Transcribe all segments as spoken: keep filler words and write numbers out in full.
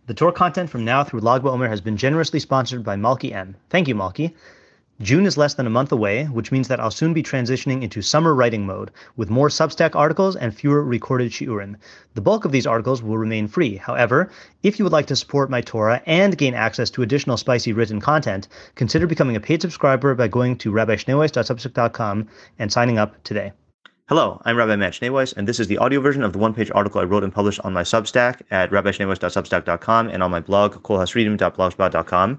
The Torah content from now through Lag BaOmer has been generously sponsored by Malki M. Thank you, Malki. June is less than a month away, which means that I'll soon be transitioning into summer writing mode, with more Substack articles and fewer recorded shiurim. The bulk of these articles will remain free. However, if you would like to support my Torah and gain access to additional spicy written content, consider becoming a paid subscriber by going to rabbi schneeweiss dot substack dot com and signing up today. Hello, I'm Rabbi Matt Schneeweiss, and this is the audio version of the one-page article I wrote and published on my Substack at rabbi schneeweiss dot substack dot com and on my blog, kol hasridim dot blogspot dot com,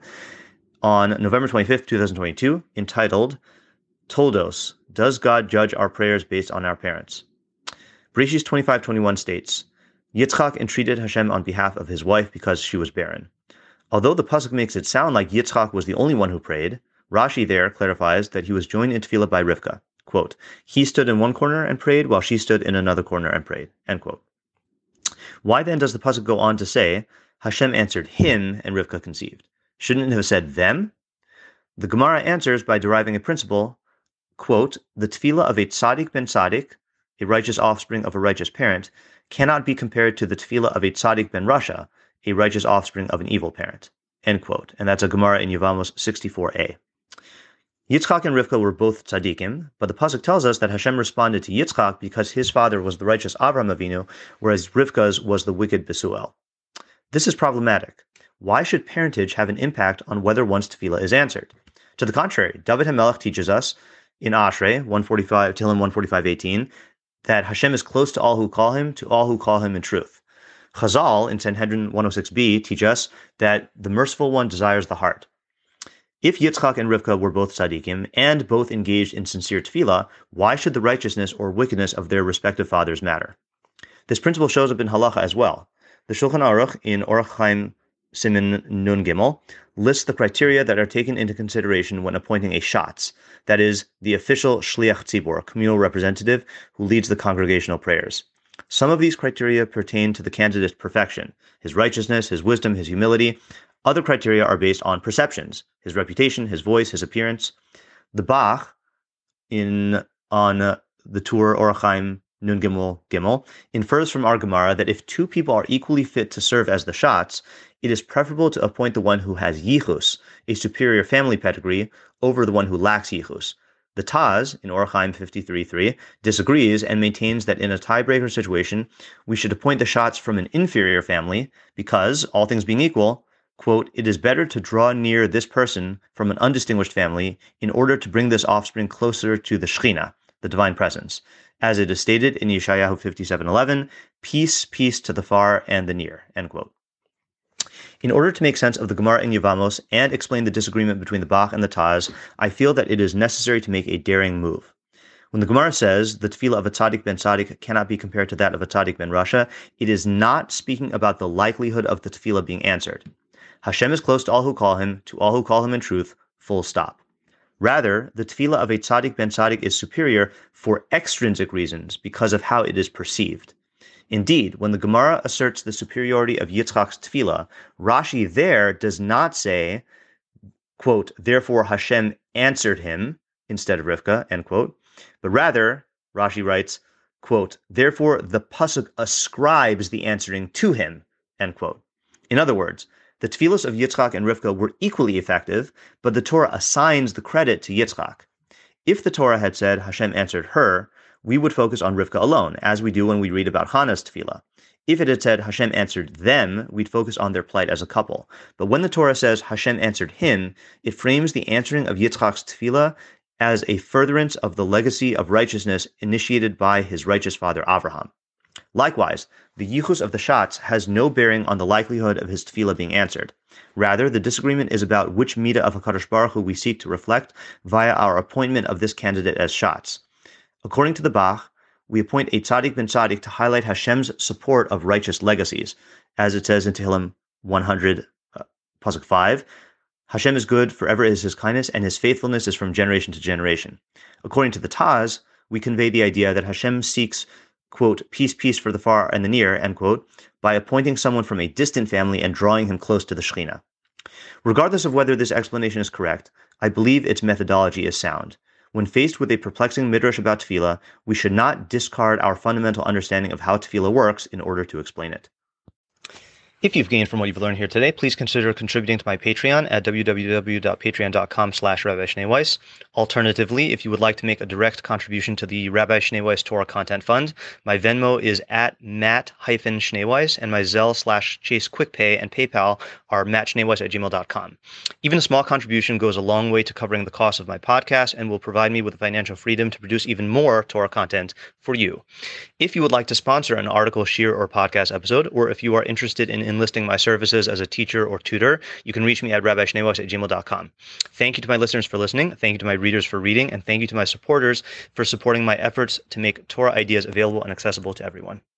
on November twenty-fifth, twenty twenty-two, entitled, Toldos, Does God Judge Our Prayers Based on Our Parents? Bereshis twenty-five twenty-one states, Yitzchak entreated Hashem on behalf of his wife because she was barren. Although the pasuk makes it sound like Yitzchak was the only one who prayed, Rashi there clarifies that he was joined in tefillah by Rivka. Quote, he stood in one corner and prayed while she stood in another corner and prayed. End quote. Why then does the pasuk go on to say, Hashem answered him and Rivka conceived? Shouldn't it have said them? The Gemara answers by deriving a principle, quote, the tefillah of a tzaddik ben tzaddik, a righteous offspring of a righteous parent, cannot be compared to the tefillah of a tzaddik ben rasha, a righteous offspring of an evil parent. End quote. And that's a Gemara in Yevamos sixty-four a. Yitzchak and Rivka were both tzaddikim, but the pasuk tells us that Hashem responded to Yitzchak because his father was the righteous Avraham Avinu, whereas Rivka's was the wicked Besuel. This is problematic. Why should parentage have an impact on whether one's tefillah is answered? To the contrary, David HaMelech teaches us in Ashrei one forty-five, Tehillim one forty-five eighteen, that Hashem is close to all who call him, to all who call him in truth. Chazal in Sanhedrin one oh six b teach us that the merciful one desires the heart. If Yitzchak and Rivka were both tzaddikim and both engaged in sincere tefillah, why should the righteousness or wickedness of their respective fathers matter? This principle shows up in halacha as well. The Shulchan Aruch in Orach Chaim Siman Nun Gimel lists the criteria that are taken into consideration when appointing a shatz, that is, the official shliach tzibur, communal representative who leads the congregational prayers. Some of these criteria pertain to the candidate's perfection, his righteousness, his wisdom, his humility. Other criteria are based on perceptions, his reputation, his voice, his appearance. The Bach, in on uh, the Tur Orach Chaim Nun Gimel Gimel, infers from our Gemara that if two people are equally fit to serve as the shatz, it is preferable to appoint the one who has yichus, a superior family pedigree, over the one who lacks yichus. The Taz, in Orach Chaim fifty-three three, disagrees and maintains that in a tiebreaker situation, we should appoint the shatz from an inferior family because, all things being equal, quote, it is better to draw near this person from an undistinguished family in order to bring this offspring closer to the Shekhinah, the divine presence. As it is stated in Yeshayahu fifty-seven eleven, peace, peace to the far and the near, end quote. In order to make sense of the Gemara in Yevamos and explain the disagreement between the Bach and the Taz, I feel that it is necessary to make a daring move. When the Gemara says the tefillah of a tzaddik ben tzaddik cannot be compared to that of a tzaddik ben rasha, it is not speaking about the likelihood of the tefillah being answered. Hashem is close to all who call him, to all who call him in truth, full stop. Rather, the tefillah of a tzaddik ben tzaddik is superior for extrinsic reasons because of how it is perceived. Indeed, when the Gemara asserts the superiority of Yitzchak's tefillah, Rashi there does not say, quote, therefore Hashem answered him instead of Rivka, end quote, but rather, Rashi writes, quote, therefore the pasuk ascribes the answering to him, end quote. In other words, the tefillos of Yitzchak and Rivka were equally effective, but the Torah assigns the credit to Yitzchak. If the Torah had said Hashem answered her, we would focus on Rivka alone, as we do when we read about Hannah's tefillah. If it had said Hashem answered them, we'd focus on their plight as a couple. But when the Torah says Hashem answered him, it frames the answering of Yitzchak's tefillah as a furtherance of the legacy of righteousness initiated by his righteous father Avraham. Likewise, the yichus of the shatz has no bearing on the likelihood of his tefillah being answered. Rather, the disagreement is about which midah of HaKadosh Baruch Hu we seek to reflect via our appointment of this candidate as shatz. According to the Bach, we appoint a tzaddik ben tzaddik to highlight Hashem's support of righteous legacies. As it says in Tehillim one hundred, uh, pasuk five, Hashem is good, forever is his kindness, and his faithfulness is from generation to generation. According to the Taz, we convey the idea that Hashem seeks, quote, peace, peace for the far and the near, end quote, by appointing someone from a distant family and drawing him close to the Shekhinah. Regardless of whether this explanation is correct, I believe its methodology is sound. When faced with a perplexing midrash about tefillah, we should not discard our fundamental understanding of how tefillah works in order to explain it. If you've gained from what you've learned here today, please consider contributing to my Patreon at w w w dot patreon dot com slash Rabbi Schneeweiss. Alternatively, if you would like to make a direct contribution to the Rabbi Schneeweiss Torah Content Fund, my Venmo is at Matt-Schneeweiss, and my Zelle slash Chase QuickPay and PayPal are mattschneeweiss at gmail dot com. Even a small contribution goes a long way to covering the cost of my podcast and will provide me with the financial freedom to produce even more Torah content for you. If you would like to sponsor an article, shir, or podcast episode, or if you are interested in enlisting my services as a teacher or tutor, you can reach me at rabbi schneeweiss at gmail dot com. Thank you to my listeners for listening, thank you to my readers for reading, and thank you to my supporters for supporting my efforts to make Torah ideas available and accessible to everyone.